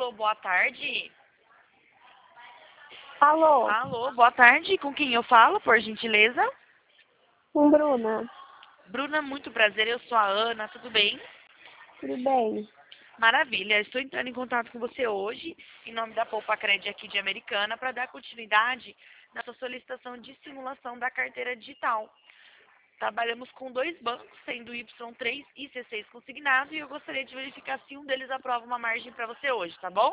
Alô, boa tarde. Alô, Alô, boa tarde. Com quem eu falo, por gentileza? com Bruna. Bruna, muito prazer. Eu sou a Ana, tudo bem? Tudo bem? Maravilha. Estou entrando em contato com você hoje, em nome da Poupa Cred aqui de Americana, para dar continuidade na sua solicitação de simulação da carteira digital. Trabalhamos com 2 bancos, sendo o Y3 e C6 consignado, e eu gostaria de verificar se um deles aprova uma margem para você hoje, tá bom?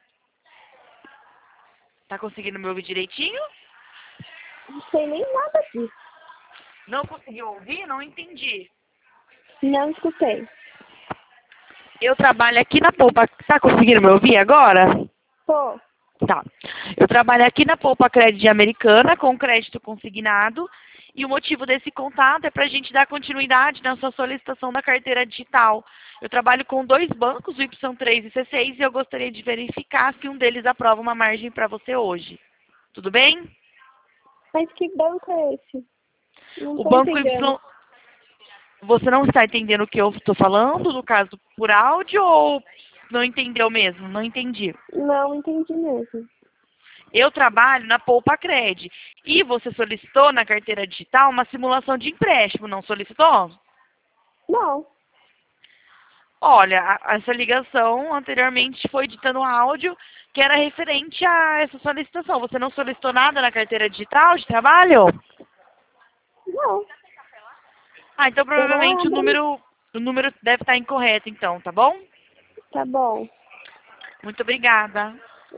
Tá conseguindo me ouvir direitinho? Não sei nem nada disso. Não conseguiu ouvir? Não entendi. Não escutei. Eu trabalho aqui na Poupa. Tá conseguindo me ouvir agora? Tô. Tá. Eu trabalho aqui na Poupa Cred Americana com crédito consignado. E o motivo desse contato é para a gente dar continuidade na sua solicitação da carteira digital. Eu trabalho com 2 bancos, o Y3 e C6, e eu gostaria de verificar se um deles aprova uma margem para você hoje. Tudo bem? Mas que banco é esse? Não O tô banco entendendo. Y. Você não está entendendo o que eu estou falando, no caso por áudio, ou não entendeu mesmo? Não entendi. Não entendi mesmo. Eu trabalho na Poupa Cred. E você solicitou na carteira digital uma simulação de empréstimo, não solicitou? Não. Olha, essa ligação anteriormente foi ditando áudio que era referente a essa solicitação. Você não solicitou nada na carteira digital de trabalho? Não. Ah, então Eu não provavelmente abro. o número deve estar incorreto então, tá bom? Tá bom. Muito obrigada.